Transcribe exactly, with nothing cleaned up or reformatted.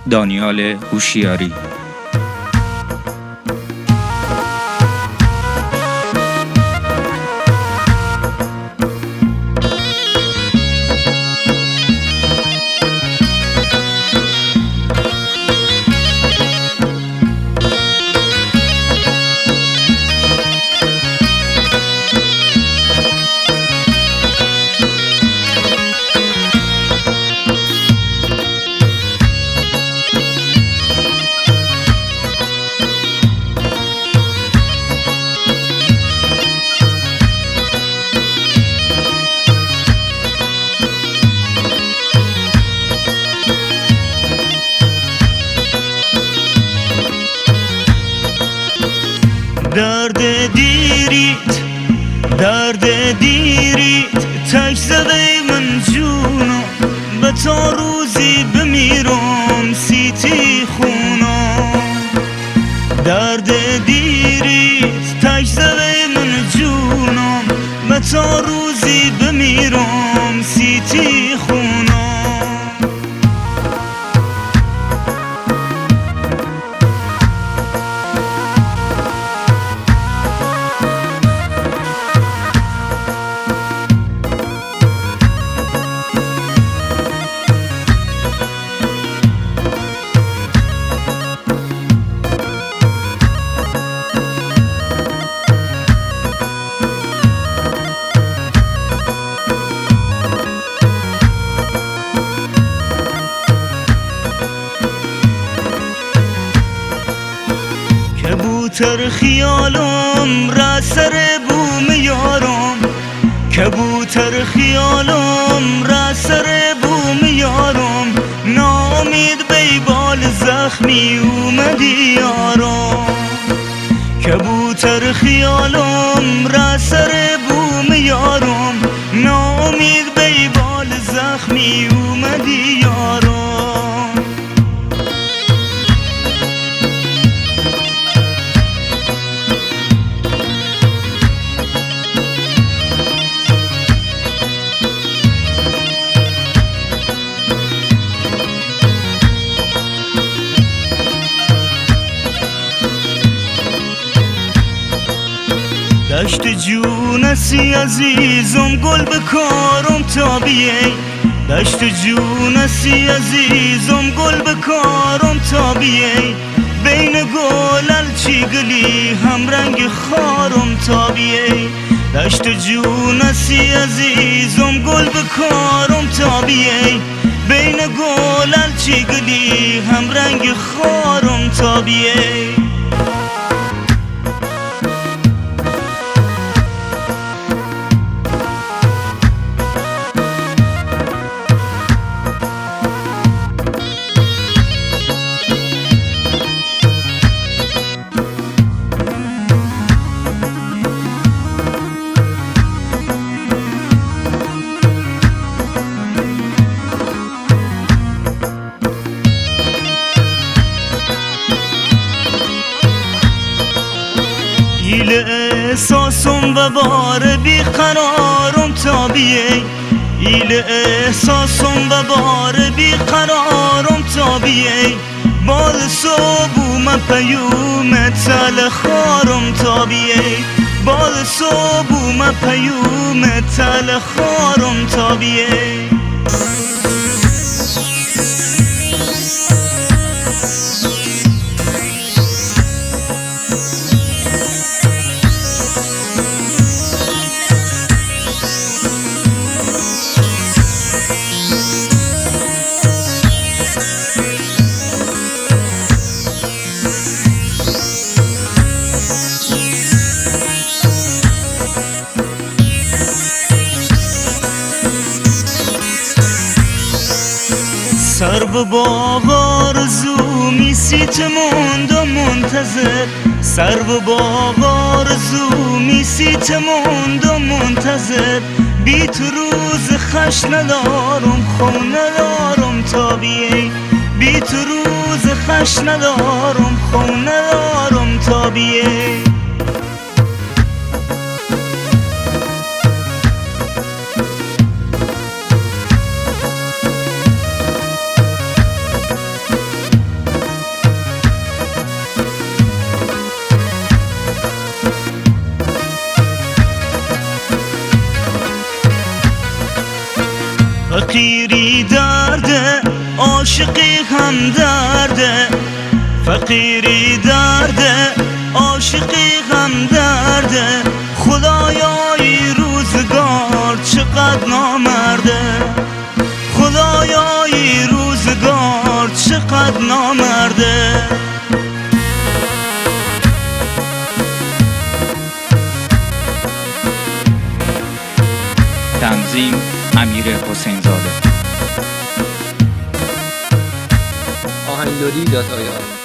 دانیال هوشیاری. درد دیریت درد دیریت تک زده من جونم، به تا روزی بمیرم سیتی خونم. درد دیریت تک زده من جونم، به تا روزی بمیرم سیتی خونم. کبوتر خیالم را سر بوم یارم، کبوتر خیالم را سر بوم یارم. ناامید بیبال زخمی اومدی یارم، کبوتر خیالم را سر بوم یارم. ناامید بیبال زخمی اومدی یارم. دشت جونسی عزیزم گل بکارم تا بیای، دشت جونسی عزیزم گل بکارم تا بیای. بین گلل چی گلی هم رنگ خارم تا بیای. دشت جونسی عزیزم گل بکارم تا بیای. بین گلل چی گلی هم رنگ خارم تا بیای. ایل احساسم و بار بیقرارم تا بیای. ایل احساسم و بار بیقرارم تا بیای. بال صبح پیوم تل خارم تا بیای. بال صبح پیوم تل خارم تا بیای. سر به باغ آرزو میسیت موندم منتظر. سر به باغ آرزو میسیت موندم منتظر. بی تو روز خش ندارم خو ندارم تا بیای. بی تو روز خش ندارم خو ندارم تا بیای. فقیری درده عاشقی هم درده، فقیری درده عاشقی هم درده. خدایای روزگار چقدر نامرده، خدایای روزگار چقدر نامرده. تنظیم امیر حسین زاده. آهنگلری دات آی آر